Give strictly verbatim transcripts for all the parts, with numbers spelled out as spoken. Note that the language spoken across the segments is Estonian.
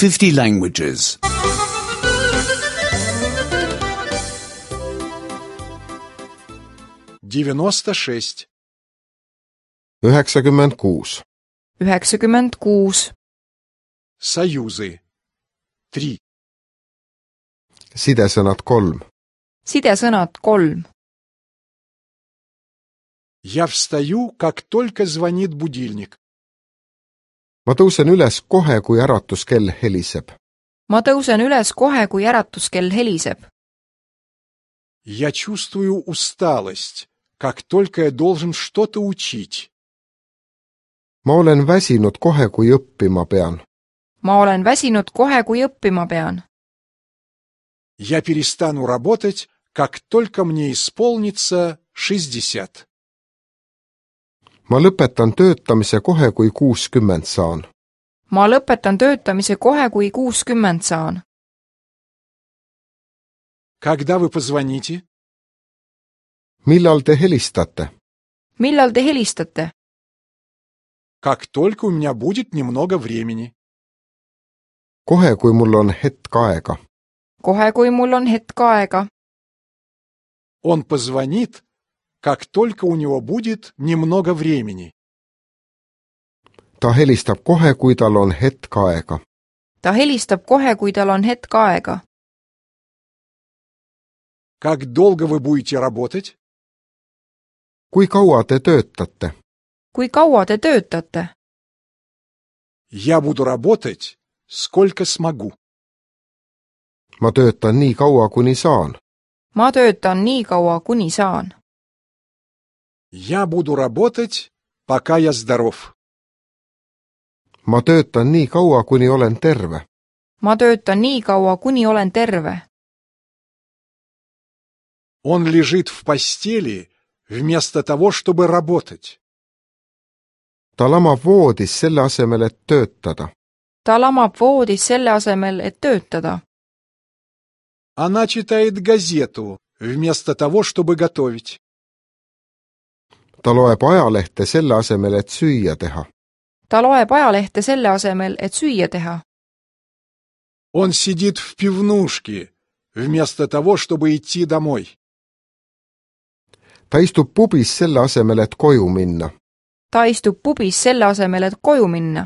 fifty languages. девяносто шесть. üheksakümmend kuus. üheksakümmend kuus. Союзы. Три. Sidesõnad kolm. Sidesõnad kolm. Я встаю, как только звонит будильник. Ma tõusen üles kohe, kui äratuskell heliseb. Ma tõusen üles kohe, kui äratuskell heliseb. Я чувствую усталость, как только я должен что-то учить. Ma olen väsinud kohe, kui õppima pean. Ma olen väsinud kohe, kui õppima pean. Я перестану работать, как только мне исполнится шестьдесят. Ma lõpetan töötamise kohe, kui kuuskümmend saan. Ma lõpetan töötamise kohe, kui kuuskümmend saan. Когда вы позвоните? Millal te helistate? Millal te helistate? Как только у меня будет немного времени. Kohe, kui mul on hetk aega. Kohe, kui mul on hetk aega. Он позвонит, как только у него будет немного времени. Ta helistab kohe, kui tal on hetk aega. Ta helistab kohe, kui tal on hetk aega. Как долго вы будете работать? Kui kaua te töötate? Kui kaua te töötate? Я буду работать, сколько смогу. Ma töötan nii kaua, kuni saan. Ma töötan nii kaua, kuni saan. Я буду работать, пока я здоров. Ma töötan nii kaua, kuni olen terve. Ma töötan nii kaua, kuni olen terve. Он лежит в постели вместо того, чтобы работать. Ta lamab voodis selle asemel, et töötada. Ta lamab voodis selle asemel, et töötada. Она читает газету вместо того, чтобы готовить. Ta loeb ajalehte selle asemel, et süüa teha. Ta loeb ajalehte selle asemel, et süüa teha. Он сидит в пивнушке вместо того, чтобы идти домой. Ta istub pubis selle asemel, et koju minna. Ta istub pubis selle asemel, et koju minna.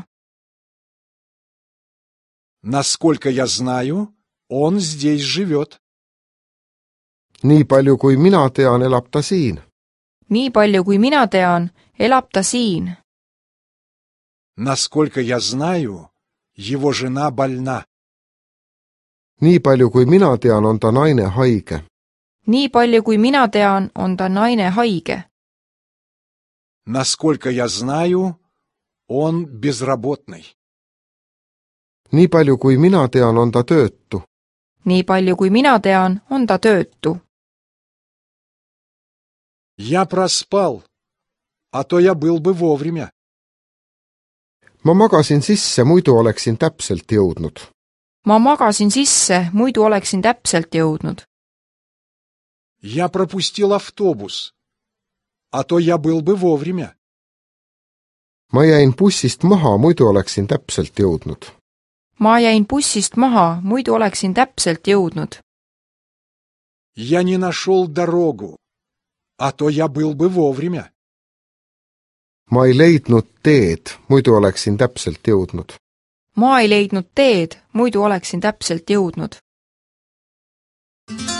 Насколько я знаю, он здесь живет. Nii palju, kui mina tean, elab ta siin. Nii palju, kui mina tean, elab ta siin. Насколько я знаю, его жена больна. Nii palju, kui mina tean, on ta naine haige. Nii palju, kui mina tean, on ta naine haige. Насколько я знаю, он безработный. Nii palju, kui mina tean, on ta töötu. Nii palju, kui mina tean, on ta töötu. Я проспал, а то я был бы вовремя. Ma magasin sisse, muidu oleksin täpselt jõudnud. Ma magasin sisse, muidu oleksin täpselt jõudnud. Я пропустил автобус, а то я был бы вовремя. Ma jäin bussist maha, muidu oleksin täpselt jõudnud. Ma jäin bussist maha, muidu oleksin täpselt jõudnud. Я не нашел дорогу, а то я был бы вовремя. Ma ei leidnud teed, muidu oleksin täpselt jõudnud. Ma ei leidnud teed, muidu oleksin täpselt jõudnud.